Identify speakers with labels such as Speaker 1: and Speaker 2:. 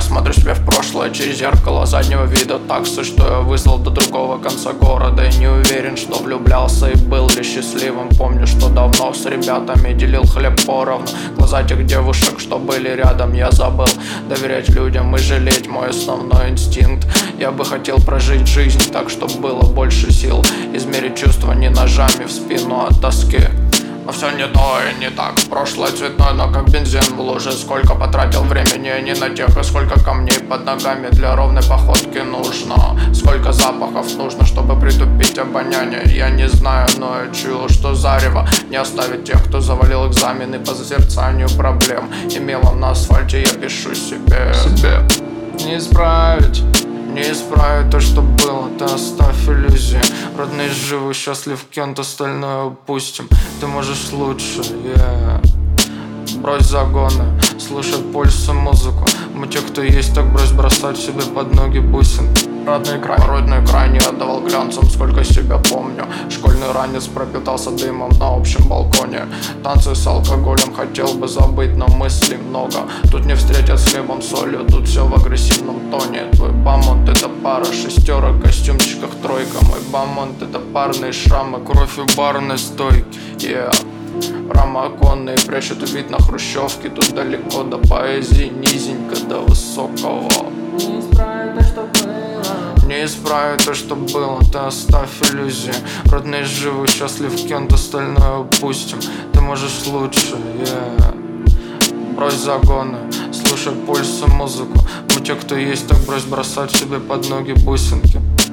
Speaker 1: смотрю себе в прошлое через зеркало заднего вида таксы, что я выслал до другого конца города. И не уверен, что влюблялся и был ли счастливым. Помню, что давно с ребятами делил хлеб поровну. Глаза тех девушек, что были рядом, я забыл. Доверять людям и жалеть мой основной инстинкт. Я бы хотел прожить жизнь так, чтобы было больше сил. Измерить чувства не ножами в спину от тоски. Но все не то и не так. Прошлое цветное, но как бензин в луже. Сколько потратил времени не на тех, и сколько камней под ногами для ровной походки нужно. Сколько запахов нужно, чтобы притупить обоняние. Я не знаю, но я чую, что зарево не оставит тех, кто завалил экзамены по созерцанию проблем. И мелом на асфальте я пишу себе не исправить. Не исправить то, что было, ты оставь иллюзии. Родные живы, счастлив Кент, остальное упустим. Ты можешь лучше, Брось загоны, слушай пульс и музыку. Мы те, кто есть, так брось бросать себе под ноги бусин. Родной край не отдавал глянцам, сколько себя помню. Школьный ранец пропитался дымом на общем балконе. Танцы с алкоголем хотел бы забыть, но мыслей много. Тут не встретят с хлебом солью, тут все в агрессивном тоне. Твой бамонт это пара шестерок, в костюмчиках тройка. Мой бамонт это парные шрамы, кровь у барной стойки. Рама оконные прячут вид на хрущевке. Тут далеко до поэзии, низенько до высокого.
Speaker 2: Не исправить то, что было.
Speaker 1: Не исправить то, что было, ты оставь иллюзии. Родные живы, счастлив Кент, остальное упустим. Ты можешь лучше, Брось загоны, слушай пульс и музыку. Мы те, кто есть, так брось бросать себе под ноги бусинки.